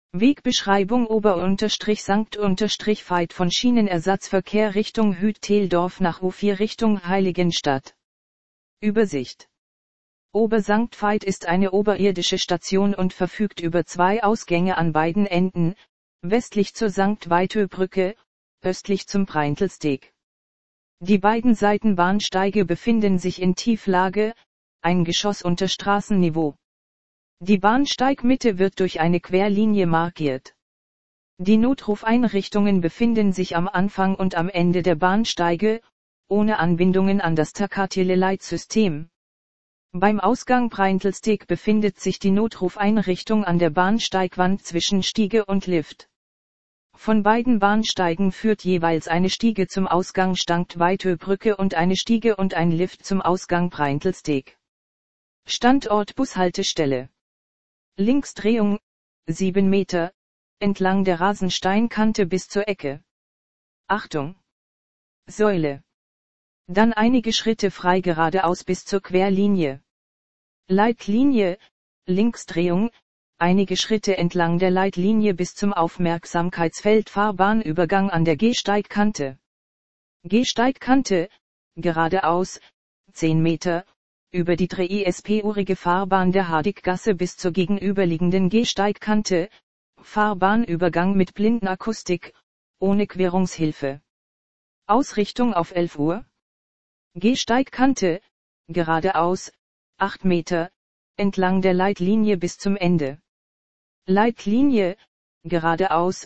Wegbeschreibung Ober-Sankt-Veit von Schienenersatzverkehr Richtung Hüt-Teldorf nach U4 Richtung Heiligenstadt. Übersicht. Ober-Sankt Veit ist eine oberirdische Station und verfügt über 2 Ausgänge an beiden Enden, westlich zur St. Veitö-Brücke, östlich zum Preintelsteg. Die beiden Seitenbahnsteige befinden sich in Tieflage, ein Geschoss unter Straßenniveau. Die Bahnsteigmitte wird durch eine Querlinie markiert. Die Notrufeinrichtungen befinden sich am Anfang und am Ende der Bahnsteige, ohne Anbindungen an das Takatiele-Leitsystem. Beim Ausgang Preintelsteg befindet sich die Notrufeinrichtung an der Bahnsteigwand zwischen Stiege und Lift. Von beiden Bahnsteigen führt jeweils eine Stiege zum Ausgang St. Veitö-Brücke und eine Stiege und ein Lift zum Ausgang Preintelsteg. Standort Bushaltestelle. Linksdrehung, 7 Meter, entlang der Rasensteinkante bis zur Ecke. Achtung! Säule. Dann einige Schritte frei geradeaus bis zur Querlinie. Leitlinie, Linksdrehung, einige Schritte entlang der Leitlinie bis zum Aufmerksamkeitsfeld Fahrbahnübergang an der Gehsteigkante. Gehsteigkante, geradeaus, 10 Meter, über die 3-spurige Fahrbahn der Hardiggasse bis zur gegenüberliegenden Gehsteigkante, Fahrbahnübergang mit Blindenakustik, ohne Querungshilfe. Ausrichtung auf 11 Uhr. Gehsteigkante, geradeaus, 8 Meter, entlang der Leitlinie bis zum Ende. Leitlinie, geradeaus,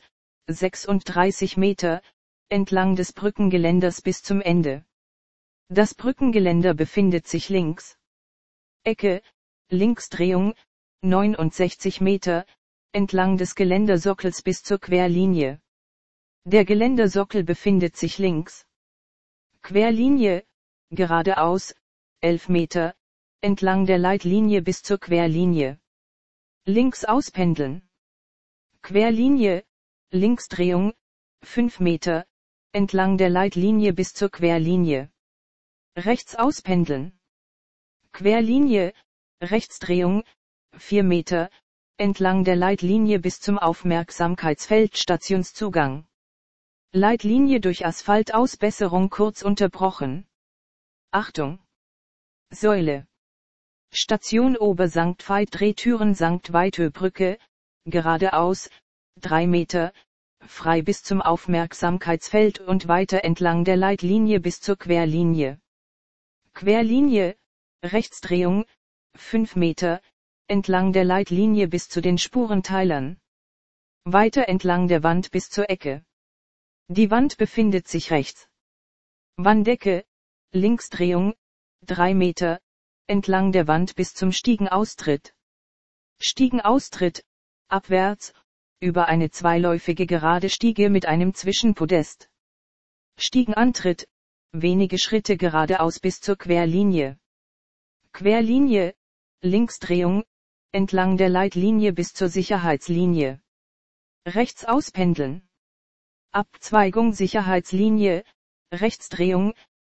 36 Meter, entlang des Brückengeländers bis zum Ende. Das Brückengeländer befindet sich links. Ecke, Linksdrehung, 69 Meter, entlang des Geländersockels bis zur Querlinie. Der Geländersockel befindet sich links. Querlinie, geradeaus, 11 Meter, entlang der Leitlinie bis zur Querlinie. Links auspendeln. Querlinie, Linksdrehung, 5 Meter, entlang der Leitlinie bis zur Querlinie. Rechts auspendeln. Querlinie, Rechtsdrehung, 4 Meter, entlang der Leitlinie bis zum Aufmerksamkeitsfeld Stationszugang. Leitlinie durch Asphaltausbesserung kurz unterbrochen. Achtung! Säule. Station Ober-Sankt Veit Drehtüren St. Veitö-Brücke, geradeaus, 3 Meter, frei bis zum Aufmerksamkeitsfeld und weiter entlang der Leitlinie bis zur Querlinie. Querlinie, Rechtsdrehung, 5 Meter, entlang der Leitlinie bis zu den Spurenteilern. Weiter entlang der Wand bis zur Ecke. Die Wand befindet sich rechts. Wanddecke, Linksdrehung, 3 Meter, entlang der Wand bis zum Stiegenaustritt. Stiegenaustritt, abwärts, über eine zweiläufige gerade Stiege mit einem Zwischenpodest. Stiegenantritt, wenige Schritte geradeaus bis zur Querlinie. Querlinie, Linksdrehung, entlang der Leitlinie bis zur Sicherheitslinie. Rechts auspendeln. Abzweigung Sicherheitslinie, Rechtsdrehung,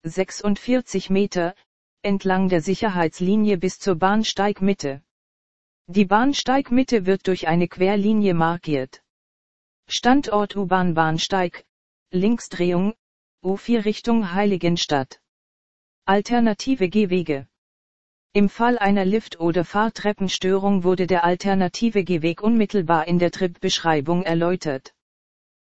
46 Meter, entlang der Sicherheitslinie bis zur Bahnsteigmitte. Die Bahnsteigmitte wird durch eine Querlinie markiert. Standort U-Bahn-Bahnsteig, Linksdrehung, U4 Richtung Heiligenstadt. Alternative Gehwege. Im Fall einer Lift- oder Fahrtreppenstörung wurde der alternative Gehweg unmittelbar in der Tripbeschreibung erläutert.